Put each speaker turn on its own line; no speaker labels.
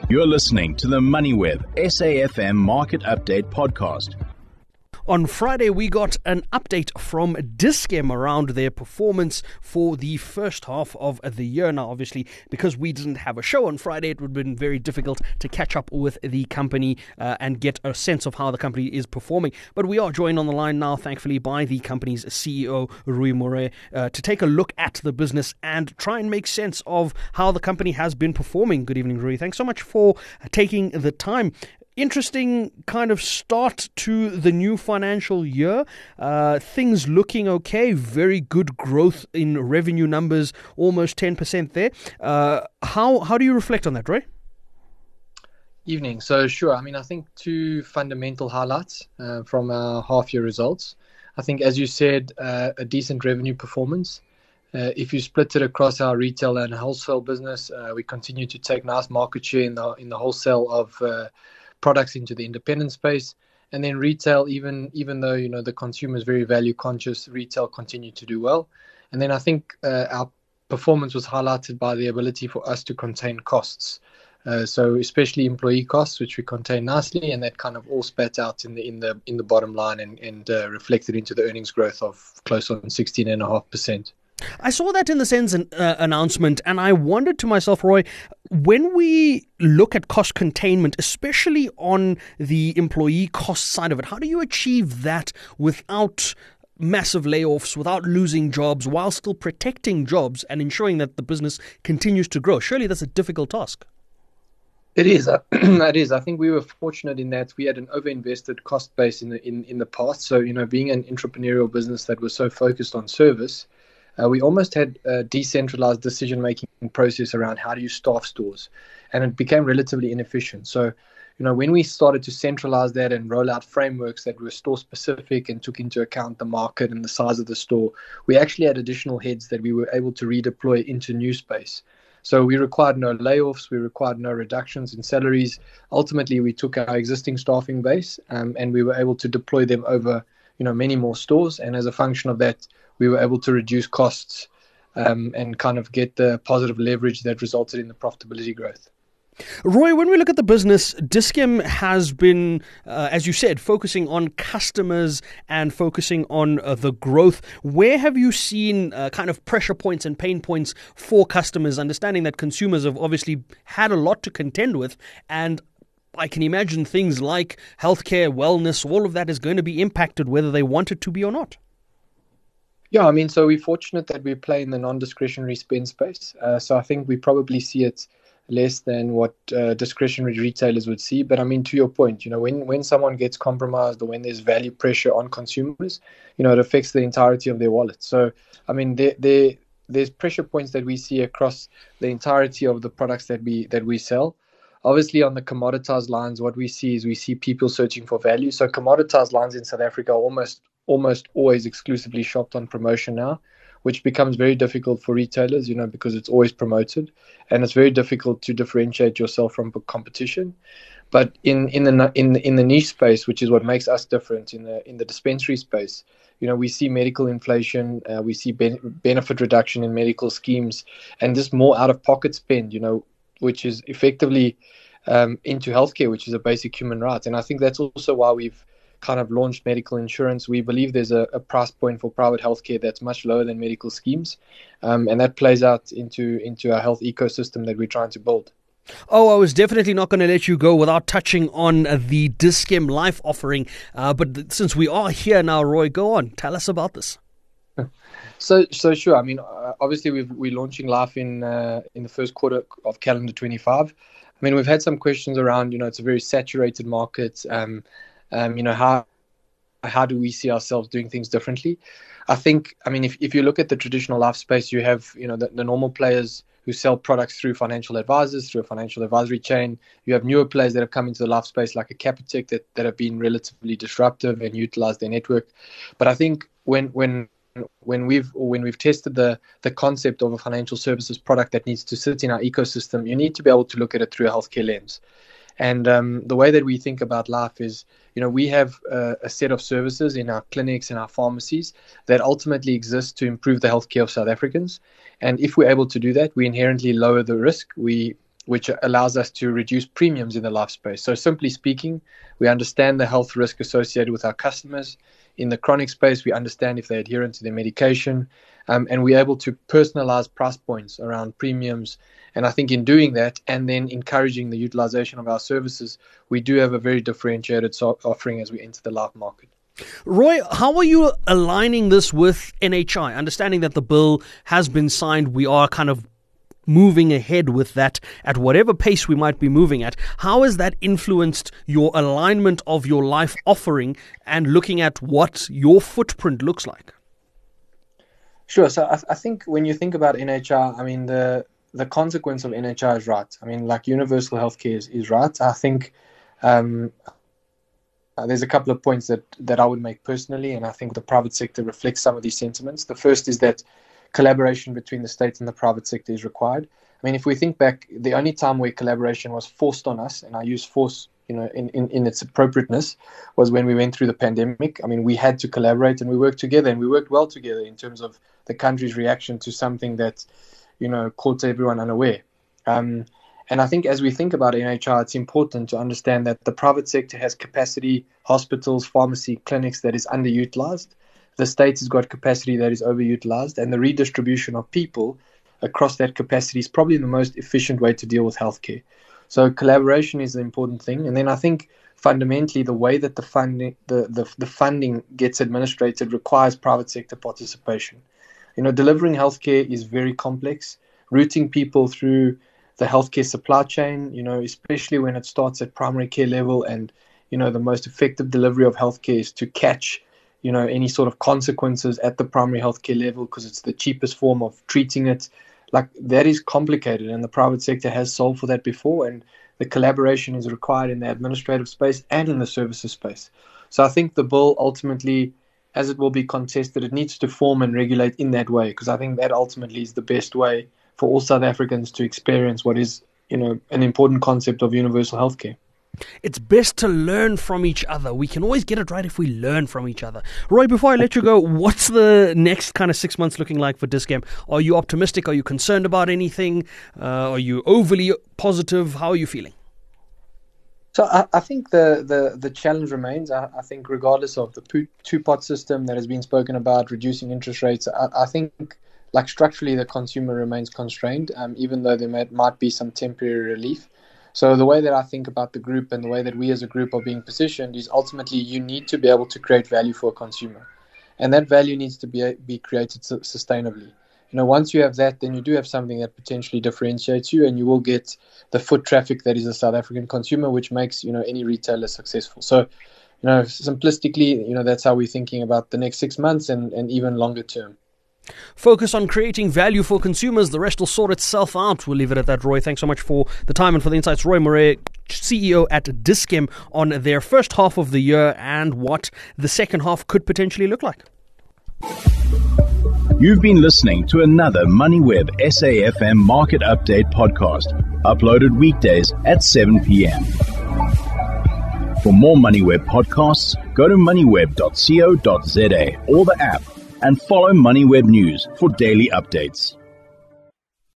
You're listening to the MoneyWeb SAFM Market Update Podcast.
On Friday, we got an update from Dis-Chem around their performance for the first half of the year. Now, obviously, because we didn't have a show on Friday, it would have been very difficult to catch up with the company and get a sense of how the company is performing. But we are joined on the line now, thankfully, by the company's CEO, Rui Morais, to take a look at the business and try and make sense of how the company has been performing. Good evening, Rui. Thanks so much for taking the time. Interesting kind of start to the new financial year. Things looking okay. Very good growth in revenue numbers, almost 10% there. How do you reflect on that, Roy?
Evening. So sure. I think two fundamental highlights from our half-year results. I think, as you said, a decent revenue performance. If you split it across our retail and wholesale business, we continue to take nice market share in the wholesale of products into the independent space, and then retail, even though the consumer is very value conscious, retail continued to do well. And then I think our performance was highlighted by the ability for us to contain costs, so especially employee costs, which we contain nicely, and that kind of all spat out in the bottom line and reflected into the earnings growth of close on 16.5%.
I saw that in the SENS announcement, and I wondered to myself, Roy, when we look at cost containment, especially on the employee cost side of it, how do you achieve that without massive layoffs, without losing jobs, while still protecting jobs and ensuring that the business continues to grow? Surely that's a difficult task.
It is. It is. I think we were fortunate in that we had an overinvested cost base in the past. So, being an entrepreneurial business that was so focused on service, we almost had a decentralized decision-making process around how do you staff stores, and it became relatively inefficient. So, when we started to centralize that and roll out frameworks that were store-specific and took into account the market and the size of the store, we actually had additional heads that we were able to redeploy into new space. So we required no layoffs, we required no reductions in salaries. Ultimately, we took our existing staffing base and we were able to deploy them over many more stores, and as a function of that, we were able to reduce costs and kind of get the positive leverage that resulted in the profitability growth.
Roy, when we look at the business, Dis-Chem has been, as you said, focusing on customers and focusing on the growth. Where have you seen kind of pressure points and pain points for customers, understanding that consumers have obviously had a lot to contend with, and I can imagine things like healthcare, wellness, all of that is going to be impacted whether they want it to be or not?
Yeah, so we're fortunate that we play in the non-discretionary spend space. So I think we probably see it less than what discretionary retailers would see. But to your point, when someone gets compromised or when there's value pressure on consumers, it affects the entirety of their wallet. So, there's pressure points that we see across the entirety of the products that we sell. Obviously, on the commoditized lines, what we see people searching for value. So commoditized lines in South Africa are almost always exclusively shopped on promotion now, which becomes very difficult for retailers, because it's always promoted, and it's very difficult to differentiate yourself from competition. But in the niche space, which is what makes us different in the dispensary space, we see medical inflation, we see benefit reduction in medical schemes, and just more out-of-pocket spend, which is effectively into healthcare, which is a basic human right. And I think that's also why we've kind of launched medical insurance. We believe there's a price point for private healthcare that's much lower than medical schemes, and that plays out into our health ecosystem that we're trying to build.
Oh, I was definitely not going to let you go without touching on the Dis-Chem Life offering. But since we are here now, Roy, go on. Tell us about this.
So sure. Obviously we're launching Life in the first quarter of calendar 25. We've had some questions around, it's a very saturated market. How do we see ourselves doing things differently? I think, if you look at the traditional life space, you have, the normal players who sell products through financial advisors, through a financial advisory chain. You have newer players that have come into the life space like a Capitec that have been relatively disruptive and utilized their network. But I think when we've tested the concept of a financial services product that needs to sit in our ecosystem, you need to be able to look at it through a healthcare lens. And the way that we think about Life is, we have a set of services in our clinics and our pharmacies that ultimately exist to improve the healthcare of South Africans. And if we're able to do that, we inherently lower the risk. We which allows us to reduce premiums in the life space. So simply speaking, we understand the health risk associated with our customers. In the chronic space, we understand if they're adherent to their medication, and we're able to personalize price points around premiums. And I think in doing that and then encouraging the utilization of our services, we do have a very differentiated offering as we enter the life market.
Roy, how are you aligning this with NHI? Understanding that the bill has been signed, we are kind of moving ahead with that at whatever pace we might be moving at. How has that influenced your alignment of your life offering and looking at what your footprint looks like?
Sure. So I think when you think about NHI, I mean, the consequence of NHI is right. I mean, like universal healthcare is right. I think there's a couple of points that I would make personally, and I think the private sector reflects some of these sentiments. The first is that collaboration between the state and the private sector is required. I mean, if we think back, the only time where collaboration was forced on us, and I use force, in its appropriateness, was when we went through the pandemic. I mean, we had to collaborate and we worked together, and we worked well together in terms of the country's reaction to something that, caught everyone unaware. And I think as we think about NHI, it's important to understand that the private sector has capacity, hospitals, pharmacy, clinics that is underutilized. The state has got capacity that is overutilized, and the redistribution of people across that capacity is probably the most efficient way to deal with healthcare. So collaboration is an important thing. And then I think fundamentally the way that the funding gets administrated requires private sector participation. Delivering healthcare is very complex. Routing people through the healthcare supply chain, especially when it starts at primary care level, and, the most effective delivery of healthcare is to catch any sort of consequences at the primary healthcare level because it's the cheapest form of treating it. Like, that is complicated, and the private sector has solved for that before, and the collaboration is required in the administrative space and in the services space. So I think the bill ultimately, as it will be contested, it needs to form and regulate in that way, because I think that ultimately is the best way for all South Africans to experience what is, an important concept of universal healthcare.
It's best to learn from each other. We can always get it right if we learn from each other. Roy, before I let you go, what's the next kind of 6 months looking like for Dis-Chem? Are you optimistic? Are you concerned about anything? Are you overly positive? How are you feeling?
So I think the challenge remains. I think regardless of the two-pot system that has been spoken about, reducing interest rates, I think structurally the consumer remains constrained, even though there might be some temporary relief. So the way that I think about the group and the way that we as a group are being positioned is ultimately you need to be able to create value for a consumer. And that value needs to be created sustainably. Once you have that, then you do have something that potentially differentiates you, and you will get the foot traffic that is a South African consumer, which makes, any retailer successful. So, simplistically, that's how we're thinking about the next 6 months and even longer term.
Focus on creating value for consumers. The rest will sort itself out. We'll leave it at that, Roy. Thanks so much for the time and for the insights. Roy Morais, CEO at Dis-Chem, on their first half of the year and what the second half could potentially look like.
You've been listening to another MoneyWeb SAFM Market Update podcast, uploaded weekdays at 7 p.m. For more MoneyWeb podcasts, go to moneyweb.co.za or the app, and follow MoneyWeb News for daily updates.